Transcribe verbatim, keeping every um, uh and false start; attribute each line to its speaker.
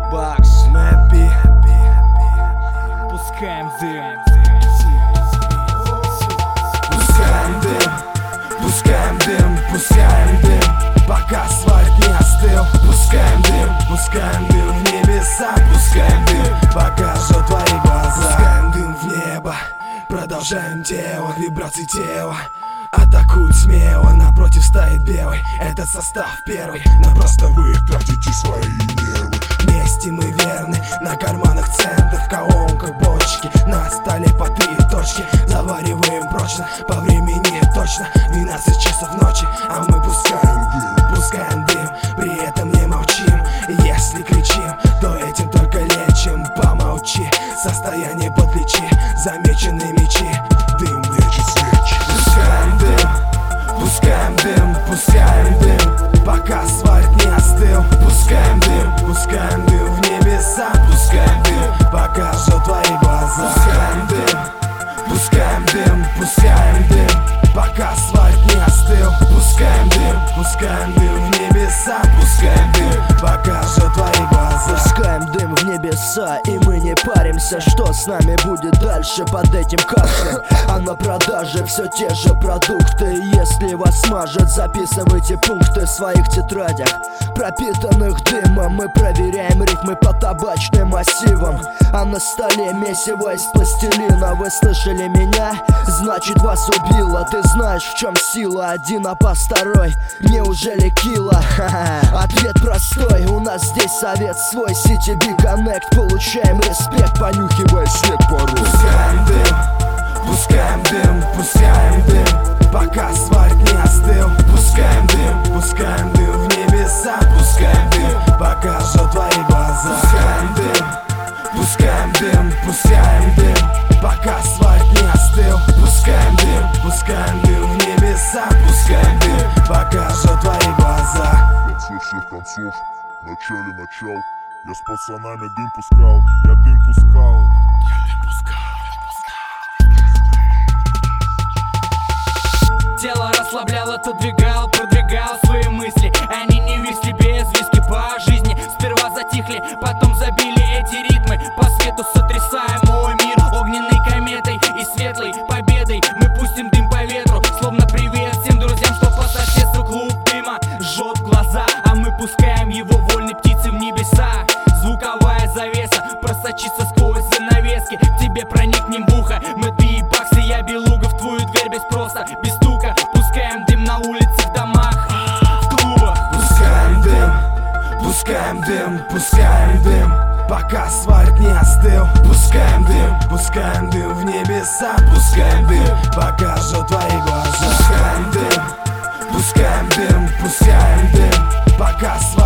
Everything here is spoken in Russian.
Speaker 1: Бакс,
Speaker 2: Мэппи.
Speaker 1: пускаем дым.
Speaker 2: Пускаем дым, пускаем дым, пускаем дым, пока асфальт не остыл. Пускаем дым, пускаем дым в небеса. Пускаем дым, пока жжет твои глаза. Пускаем дым в небо, продолжаем дело, вибрации тела атакуют смело, напротив стоит белый. Этот состав первый, но просто вы тратите свои нервы. Вместе мы верны, на карманах центы, в колонках бочки, на столе по три точки. Завариваем прочно, по времени точно, двенадцать часов ночи, а мы пускаем дым, пускаем дым, при этом не молчим. Если кричим, то этим только лечим. Помолчи, состояние подлечи, замечены мечи, дым лечит свечи. Пускаем дым, пускаем дым, пускаем дым, пока асфальт не остыл. Пускаем дым, пускаем дым в небеса. Пускаем дым, пока жжет твои глаза. Пускаем дым, пускаем дым, пускаем дым, пока асфальт не остыл. Пускаем дым, пускаем дым в небеса. Пускаем дым, пока жжет твои глаза.
Speaker 3: Пускаем дым в небеса, и мы не паримся, что с нами будет дальше под этим кашлем. А на продаже все те же продукты. Если вас смажет, записывайте пункты в своих тетрадях, пропитанных дымом. Мы проверяем ритмы по табачным массивам, а на столе месиво из пластилина. Вы слышали меня? Значит, вас убило. Ты знаешь, в чем сила? Один опас, второй. Неужели кило? Ха-ха. Ответ простой. У нас здесь совет свой. си ти би Connect. Получаем респект, понюхивая снег порой.
Speaker 2: Пускаем дым, пускаем дым, пускаем дым, пока асфальт не остыл. Пускаем дым, пускаем дым в небеса. Пускаем дым, пока жжет твои глаза. Пускаем дым, пускаем дым, пускаем дым, пока асфальт не остыл. Пускаем дым, пускаем дым в небеса. Пускаем дым, пока жжет твои глаза.
Speaker 4: В конце всех концов, в начале начал, я с пацанами дым пускал, я дым пускал.
Speaker 1: Я дым пускал. Тело расслаблял, отодвигал, продвигал свои мысли. Они не висли без виски по жизни. Сперва затихли, потом забили эти ритмы. По свету сотрясая мой мир огненной кометой и светлой победой. Мы пустим дым по ветру, словно привет всем друзьям, что по соседству клуб дыма жжет глаза. А мы пускаем его вольной птицы в небеса. Звуковая завеса просочится сквозь занавески. К тебе проникнем в ухо. Мы ты и баксы, я белуга в твою дверь без спроса, без стука. Пускаем дым на улице, в домах, в клубах.
Speaker 2: Пускаем дым, пускаем дым, пускаем дым, пока асфальт не остыл. Пускаем дым, пускаем дым в небеса. Пускаем дым, пока жжет твои глаза. Пускаем дым, пускаем дым, пускаем дым, пока асфальт